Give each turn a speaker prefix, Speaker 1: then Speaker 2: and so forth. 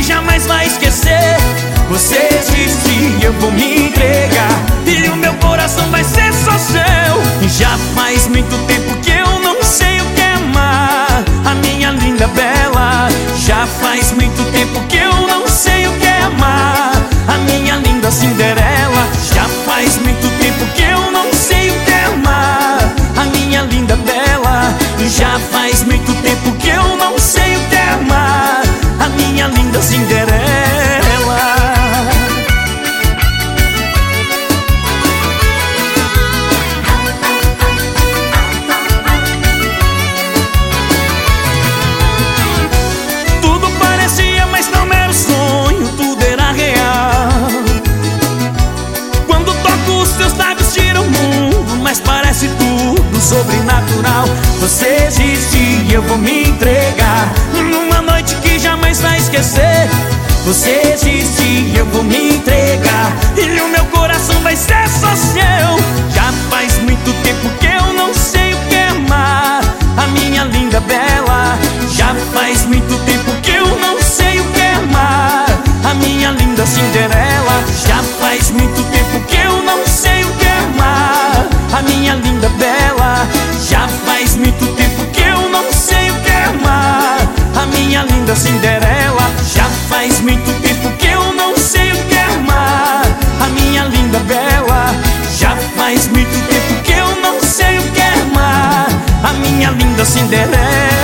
Speaker 1: jamais vai esquecer. Você existe e eu vou me entregar, e o meu coração vai ser só seu. Já faz muito tempo que eu não sei o que é amar, a minha linda bela. Já faz muito tempo que eu não sei o que é amar, a minha linda Cinderela. Já faz muito tempo que eu não sei o que é amar, a minha linda bela. Já faz muito tempo que eu não sei o que é amar, a minha linda Cinderela. Tudo parecia, mas não era um sonho, tudo era real. Quando toco os teus lábios tira o mundo, mas parece tudo sobrenatural. Você existe e eu vou me entregar, numa noite que jamais vai esquecer. Você existe e eu vou me entregar, e o meu coração vai ser só seu. Já faz muito tempo que eu não sei o que é amar, a minha linda bela. Já faz muito tempo que eu não sei o que é amar, a minha linda Cinderela. Já faz muito tempo que eu não sei o que é amar, a minha linda bela. Já faz muito tempo que eu não sei o que é amar, a minha linda Cinderela. Já faz muito tempo que eu não sei o que é amar, a minha linda bela. Já faz muito tempo que eu não sei o que é amar, a minha linda Cinderela.